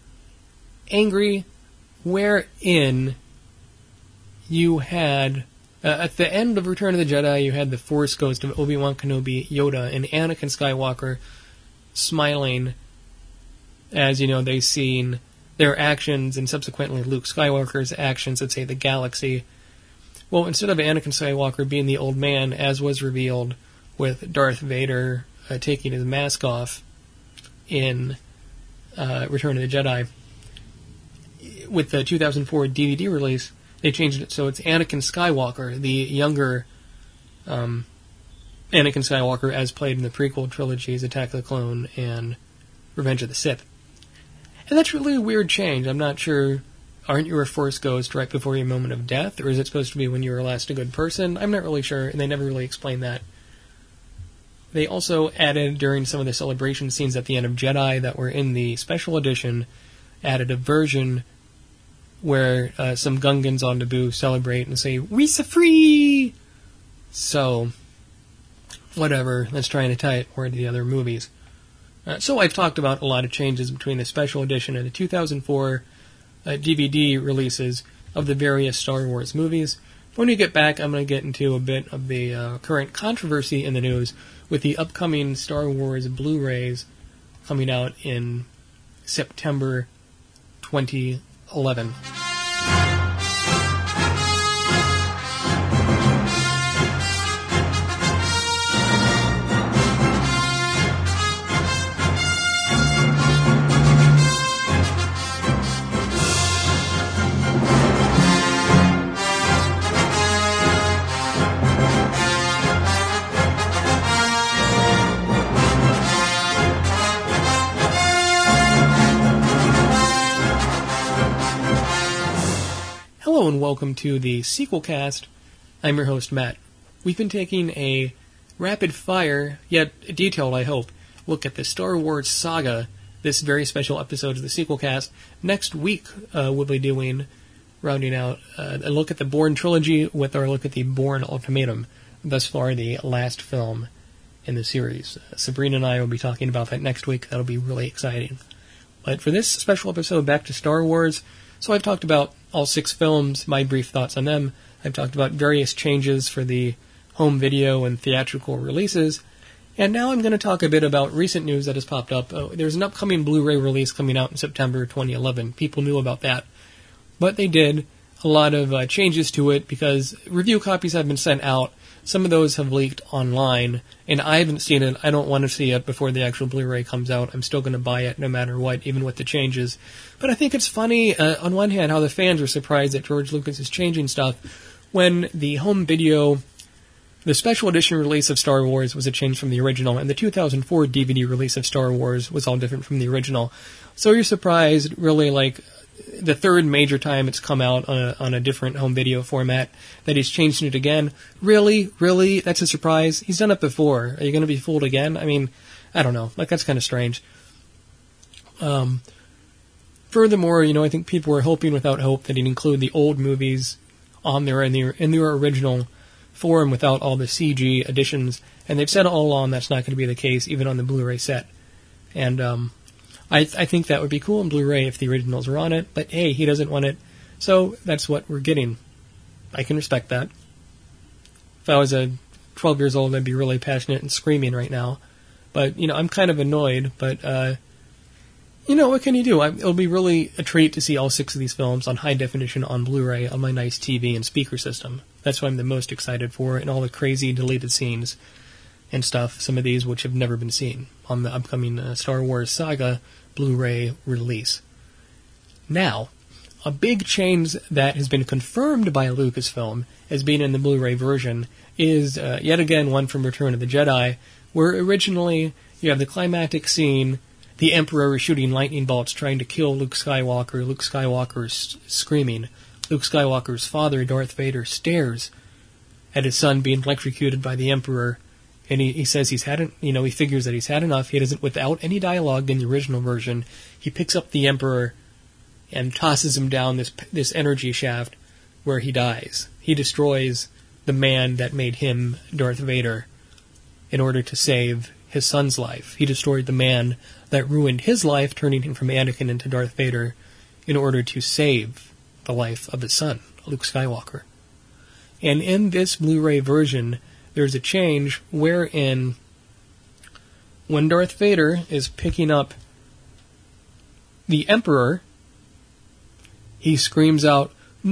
angry, wherein you had, uh, at the end of Return of the Jedi, you had the Force Ghost of Obi-Wan Kenobi, Yoda, and Anakin Skywalker smiling as, you know, they seen their actions and subsequently Luke Skywalker's actions at, say, the galaxy. Well, instead of Anakin Skywalker being the old man, as was revealed with Darth Vader uh, taking his mask off in uh, Return of the Jedi, with the two thousand four D V D release, they changed it so it's Anakin Skywalker, the younger um, Anakin Skywalker, as played in the prequel trilogies, Attack of the Clone and Revenge of the Sith. And that's really a weird change. I'm not sure, aren't you a Force Ghost right before your moment of death, or is it supposed to be when you were last a good person? I'm not really sure, and they never really explained that. They also added, during some of the celebration scenes at the end of Jedi that were in the special edition, added a version where uh, some Gungans on Naboo celebrate and say, "We sa free!" So, whatever, let's try and tie it more into the other movies. Uh, so I've talked about a lot of changes between the special edition and the two thousand four uh, D V D releases of the various Star Wars movies. When we get back, I'm going to get into a bit of the uh, current controversy in the news with the upcoming Star Wars Blu-rays coming out in September twenty eleven. Hello and welcome to the Sequel Cast. I'm your host, Matt. We've been taking a rapid-fire, yet detailed, I hope, look at the Star Wars saga, this very special episode of the Sequel Cast. Next week, uh, we'll be doing, rounding out, uh, a look at the Bourne trilogy with our look at the Bourne Ultimatum, thus far the last film in the series. Uh, Sabrina and I will be talking about that next week. That'll be really exciting. But for this special episode, back to Star Wars. So I've talked about all six films, my brief thoughts on them. I've talked about various changes for the home video and theatrical releases. And now I'm going to talk a bit about recent news that has popped up. Uh, there's an upcoming Blu-ray release coming out in September twenty eleven. People knew about that. But they did a lot of uh, changes to it because review copies have been sent out. Some of those have leaked online, and I haven't seen it. I don't want to see it before the actual Blu-ray comes out. I'm still going to buy it no matter what, even with the changes. But I think it's funny, uh, on one hand, how the fans are surprised that George Lucas is changing stuff when the home video, the special edition release of Star Wars was a change from the original, and the two thousand four D V D release of Star Wars was all different from the original. So you're surprised, really, like, the third major time it's come out on a, on a different home video format, that he's changed it again. Really? Really? That's a surprise? He's done it before. Are you going to be fooled again? I mean, I don't know. Like, that's kind of strange. Um, furthermore, you know, I think people were hoping without hope that he'd include the old movies on there in their, in their original form without all the C G additions, and they've said all along that's not going to be the case, even on the Blu-ray set. And, um... I, I think that would be cool on Blu-ray if the originals were on it, but hey, he doesn't want it, so that's what we're getting. I can respect that. If I was a twelve years old, I'd be really passionate and screaming right now. But, you know, I'm kind of annoyed, but, uh, you know, what can you do? I, it'll be really a treat to see all six of these films on high definition on Blu-ray on my nice T V and speaker system. That's what I'm the most excited for, and all the crazy deleted scenes and stuff, some of these which have never been seen on the upcoming uh, Star Wars Saga Blu-ray release. Now, a big change that has been confirmed by Lucasfilm as being in the Blu-ray version is uh, yet again one from Return of the Jedi, where originally you have the climactic scene, the Emperor is shooting lightning bolts trying to kill Luke Skywalker. Luke Skywalker is screaming. Luke Skywalker's father, Darth Vader, stares at his son being electrocuted by the Emperor. And he, he says he's had, en- you know, he figures that he's had enough. He doesn't, without any dialogue in the original version, he picks up the Emperor and tosses him down this this energy shaft where he dies. He destroys the man that made him Darth Vader in order to save his son's life. He destroyed the man that ruined his life, turning him from Anakin into Darth Vader, in order to save the life of his son, Luke Skywalker. And in this Blu-ray version, there's a change wherein when Darth Vader is picking up the Emperor, he screams out,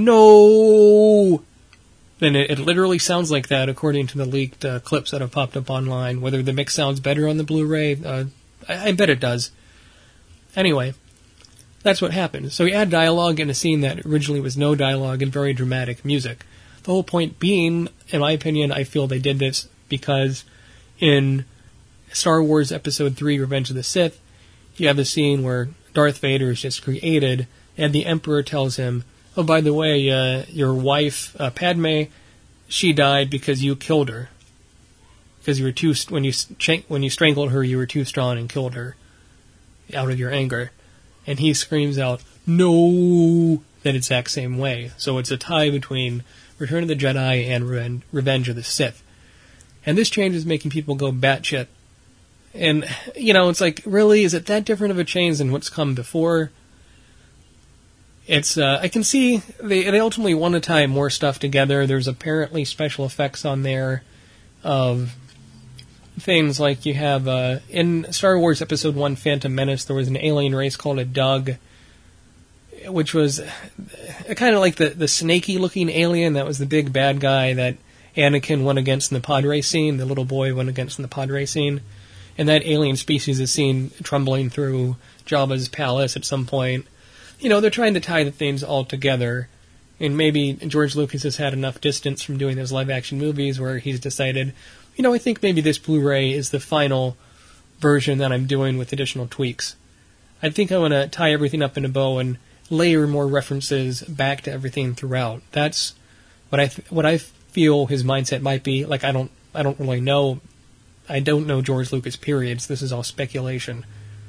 "No!" And it, it literally sounds like that according to the leaked uh, clips that have popped up online. Whether the mix sounds better on the Blu-ray, uh, I, I bet it does. Anyway, that's what happened. So he add dialogue in a scene that originally was no dialogue and very dramatic music. The whole point being, in my opinion, I feel they did this because in Star Wars Episode three, Revenge of the Sith, you have the scene where Darth Vader is just created, and the Emperor tells him, "Oh, by the way, uh, your wife, uh, Padme, she died because you killed her. Because you were too when you when you strangled her, you were too strong and killed her out of your anger." And he screams out, "No!" that exact same way. So it's a tie between Return of the Jedi and Revenge of the Sith. And this change is making people go batshit. And, you know, it's like, really, is it that different of a change than what's come before? It's, uh, I can see they, they ultimately want to tie more stuff together. There's apparently special effects on there of things like you have, uh, in Star Wars Episode one, Phantom Menace, there was an alien race called a Dug, which was kind of like the, the snaky-looking alien that was the big bad guy that Anakin went against in the pod race scene, the little boy went against in the pod race scene. And that alien species is seen trundling through Jabba's palace at some point. You know, they're trying to tie the things all together. And maybe George Lucas has had enough distance from doing those live-action movies where he's decided, you know, I think maybe this Blu-ray is the final version that I'm doing with additional tweaks. I think I want to tie everything up in a bow and layer more references back to everything throughout. That's what I th- what I feel his mindset might be. Like, I don't I don't really know. I don't know George Lucas periods. This is all speculation.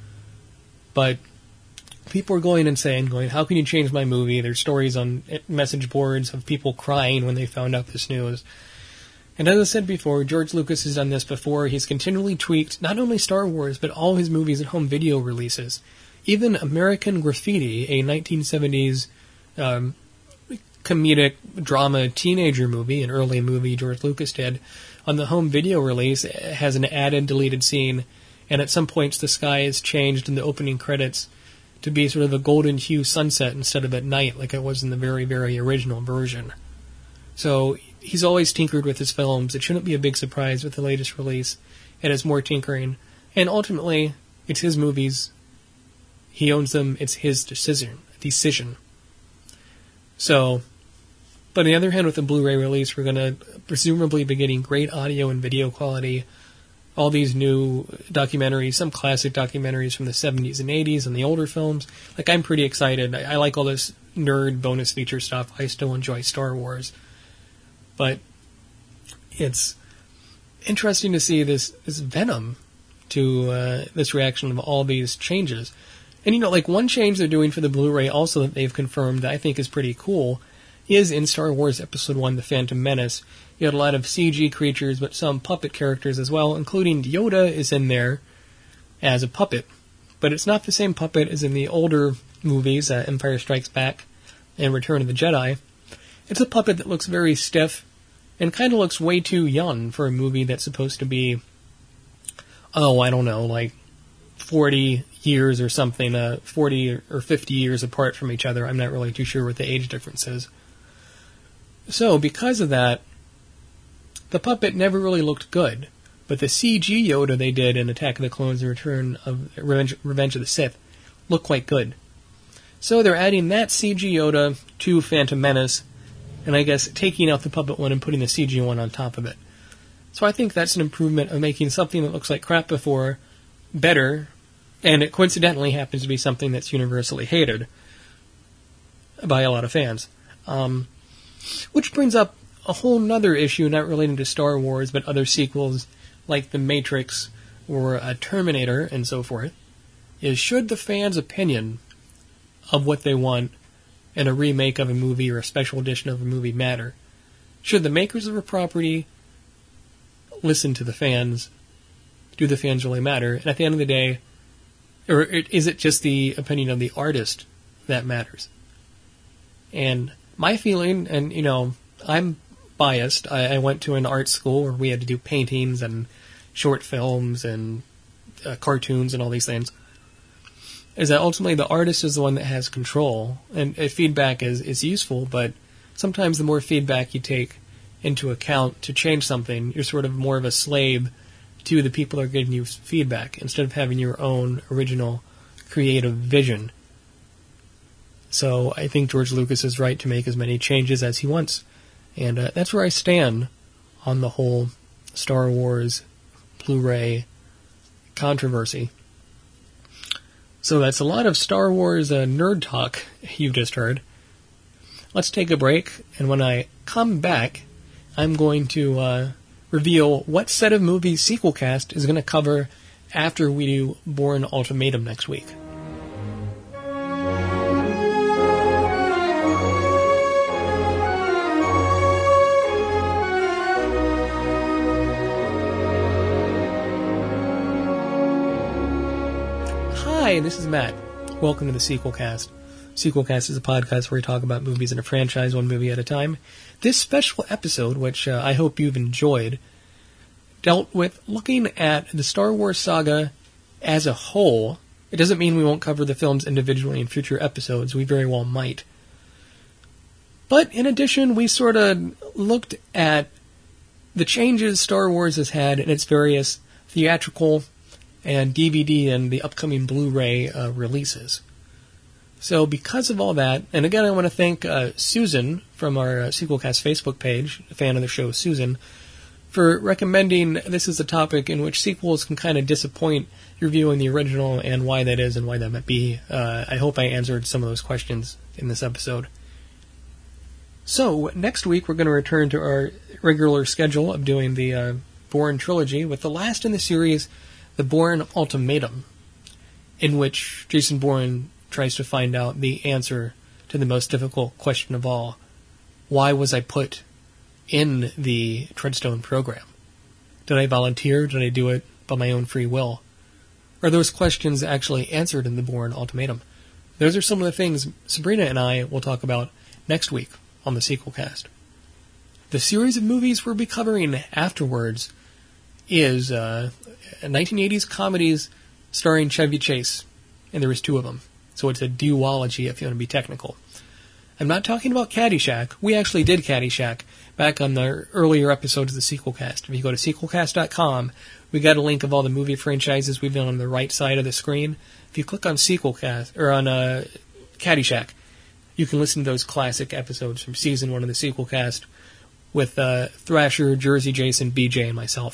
But people are going and saying, going, how can you change my movie? There's stories on message boards of people crying when they found out this news. And as I said before, George Lucas has done this before. He's continually tweaked not only Star Wars, but all his movies and home video releases. Even American Graffiti, a nineteen seventies um, comedic drama teenager movie, an early movie George Lucas did, on the home video release has an added deleted scene, and at some points the sky is changed in the opening credits to be sort of a golden hue sunset instead of at night like it was in the very, very original version. So he's always tinkered with his films. It shouldn't be a big surprise with the latest release. It has more tinkering. And ultimately, it's his movies. He owns them. It's his decision. Decision. So, but on the other hand, with the Blu-ray release, we're going to presumably be getting great audio and video quality. All these new documentaries, some classic documentaries from the seventies and eighties and the older films. Like, I'm pretty excited. I, I like all this nerd bonus feature stuff. I still enjoy Star Wars. But it's interesting to see this, this venom to uh, this reaction of all these changes. And, you know, like, one change they're doing for the Blu-ray also that they've confirmed that I think is pretty cool is in Star Wars Episode one, The Phantom Menace. You had a lot of C G creatures, but some puppet characters as well, including Yoda is in there as a puppet. But it's not the same puppet as in the older movies, uh, Empire Strikes Back and Return of the Jedi. It's a puppet that looks very stiff and kind of looks way too young for a movie that's supposed to be, oh, I don't know, like forty years or something, uh, forty or fifty years apart from each other. I'm not really too sure what the age difference is. So, because of that, the puppet never really looked good. But the C G Yoda they did in Attack of the Clones and Return of Revenge, Revenge of the Sith looked quite good. So they're adding that C G Yoda to Phantom Menace, and I guess taking out the puppet one and putting the C G one on top of it. So I think that's an improvement of making something that looks like crap before better, and it coincidentally happens to be something that's universally hated by a lot of fans. Um, which brings up a whole nother issue not relating to Star Wars, but other sequels like The Matrix or uh, Terminator and so forth, is should the fans' opinion of what they want in a remake of a movie or a special edition of a movie matter? Should the makers of a property listen to the fans? Do the fans really matter? And at the end of the day, or is it just the opinion of the artist that matters? And my feeling, and you know, I'm biased. I, I went to an art school where we had to do paintings and short films and uh, cartoons and all these things. Is that ultimately the artist is the one that has control, and uh, feedback is, is useful, but sometimes the more feedback you take into account to change something, you're sort of more of a slave to the people that are giving you feedback instead of having your own original creative vision. So I think George Lucas is right to make as many changes as he wants. And uh, that's where I stand on the whole Star Wars Blu-ray controversy. So that's a lot of Star Wars uh, nerd talk you've just heard. Let's take a break, and when I come back, I'm going to uh, reveal what set of movies Sequelcast is going to cover after we do Bourne Ultimatum next week. Hi, this is Matt. Welcome to the Sequelcast. Sequelcast is a podcast where we talk about movies in a franchise, one movie at a time. This special episode, which uh, I hope you've enjoyed, dealt with looking at the Star Wars saga as a whole. It doesn't mean we won't cover the films individually in future episodes. We very well might. But in addition, we sort of looked at the changes Star Wars has had in its various theatrical and D V D and the upcoming Blu-ray uh, releases. So because of all that, and again I want to thank uh, Susan from our uh, Sequelcast Facebook page, a fan of the show Susan, for recommending this is a topic in which sequels can kind of disappoint reviewing the original and why that is and why that might be. Uh, I hope I answered some of those questions in this episode. So next week we're going to return to our regular schedule of doing the uh, Bourne trilogy with the last in the series, The Bourne Ultimatum, in which Jason Bourne tries to find out the answer to the most difficult question of all. Why was I put in the Treadstone program? Did I volunteer? Did I do it by my own free will? Are those questions actually answered in the Bourne Ultimatum? Those are some of the things Sabrina and I will talk about next week on the Sequelcast. The series of movies we'll be covering afterwards is uh, nineteen eighties comedies starring Chevy Chase, and there was two of them. So it's a duology if you want to be technical. I'm not talking about Caddyshack. We actually did Caddyshack back on the earlier episodes of the Sequel Cast. If you go to sequel cast dot com, we got a link of all the movie franchises we've done on the right side of the screen. If you click on Sequel Cast, or on uh, Caddyshack, you can listen to those classic episodes from season one of the Sequel Cast with uh, Thrasher, Jersey Jason, B J, and myself.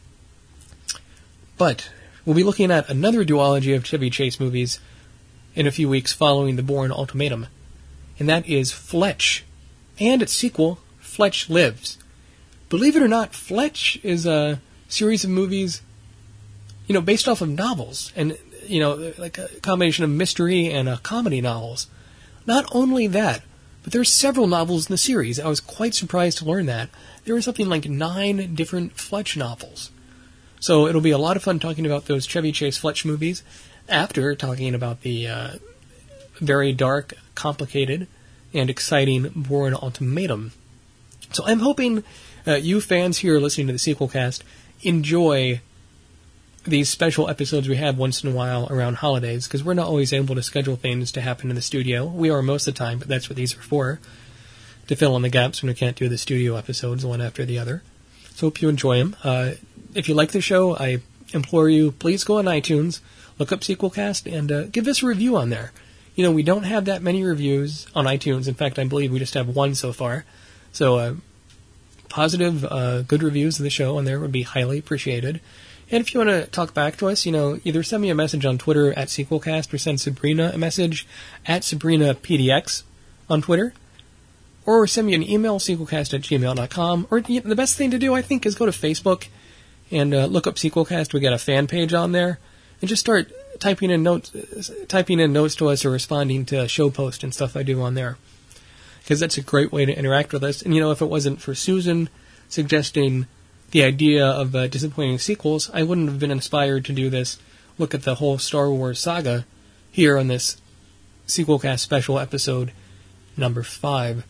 But we'll be looking at another duology of Chevy Chase movies in a few weeks following the Bourne Ultimatum, and that is Fletch, and its sequel, Fletch Lives. Believe it or not, Fletch is a series of movies, you know, based off of novels, and, you know, like a combination of mystery and uh, comedy novels. Not only that, but there's several novels in the series. I was quite surprised to learn that. There were something like nine different Fletch novels. So it'll be a lot of fun talking about those Chevy Chase Fletch movies after talking about the uh, very dark, complicated, and exciting Bourne Ultimatum. So I'm hoping uh, you fans here listening to the Sequel Cast enjoy these special episodes we have once in a while around holidays, because we're not always able to schedule things to happen in the studio. We are most of the time, but that's what these are for, to fill in the gaps when we can't do the studio episodes one after the other. So hope you enjoy them. Uh, if you like the show, I implore you, please go on iTunes, look up Sequel Cast, and uh, give us a review on there. You know, we don't have that many reviews on iTunes. In fact, I believe we just have one so far. So uh, positive, uh, good reviews of the show on there would be highly appreciated. And if you want to talk back to us, you know, either send me a message on Twitter at SequelCast or send Sabrina a message at SabrinaPDX on Twitter. Or send me an email, sequelcast at gmail dot com. Or the best thing to do, I think, is go to Facebook and uh, look up Sequelcast. We got a fan page on there. And just start typing in notes, typing in notes to us or responding to show posts and stuff I do on there. Because that's a great way to interact with us. And, you know, if it wasn't for Susan suggesting the idea of uh, disappointing sequels, I wouldn't have been inspired to do this look at the whole Star Wars saga here on this Sequelcast special episode number five.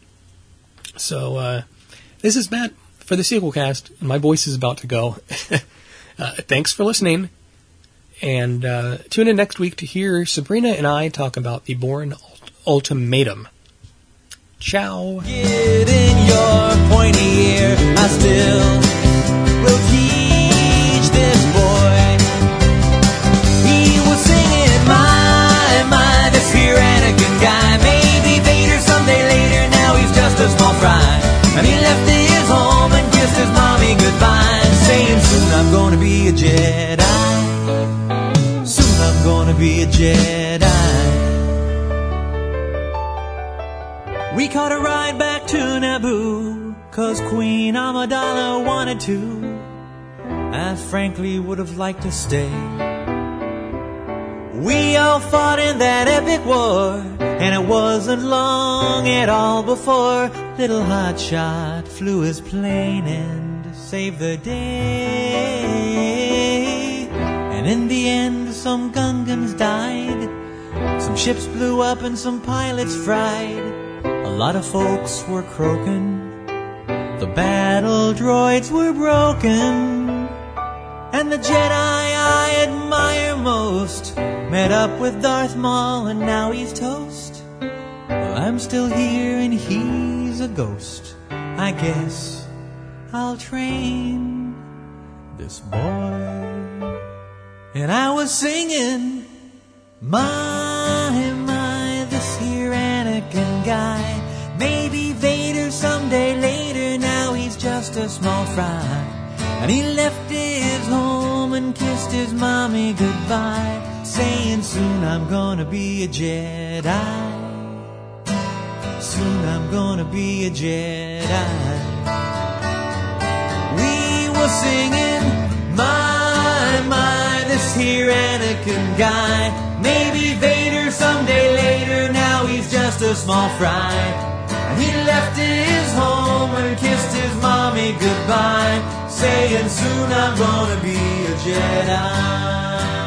So, uh, this is Matt for the Sequelcast, and my voice is about to go. uh, thanks for listening, and uh, tune in next week to hear Sabrina and I talk about the Bourne Ultimatum. Ciao. Get in your pointy ear, I still will teach this boy. He was singing, my, my, this here Anakin guy. Maybe Vader someday later, now he's just a small fry. And he left his home and kissed his mommy goodbye, saying soon I'm gonna be a Jedi. Soon I'm gonna be a Jedi. We caught a ride back to Naboo, 'cause Queen Amidala wanted to. I frankly would have liked to stay. We all fought in that epic war, and it wasn't long at all before little Hotshot flew his plane and saved the day. And in the end, some Gungans died, some ships blew up and some pilots fried. A lot of folks were croaking, the battle droids were broken, and the Jedi I admire most met up with Darth Maul and now he's toast. Well, I'm still here and he's a ghost. I guess I'll train this boy. And I was singing, my, my, this here Anakin guy. Maybe Vader someday later, now he's just a small fry. And he left his home and kissed his mommy goodbye, saying soon I'm gonna be a Jedi. Soon I'm gonna be a Jedi. We were singing, my, my, this here Anakin guy. Maybe Vader someday later, now he's just a small fry. And he left his home and kissed his mommy goodbye, saying soon I'm gonna be a Jedi.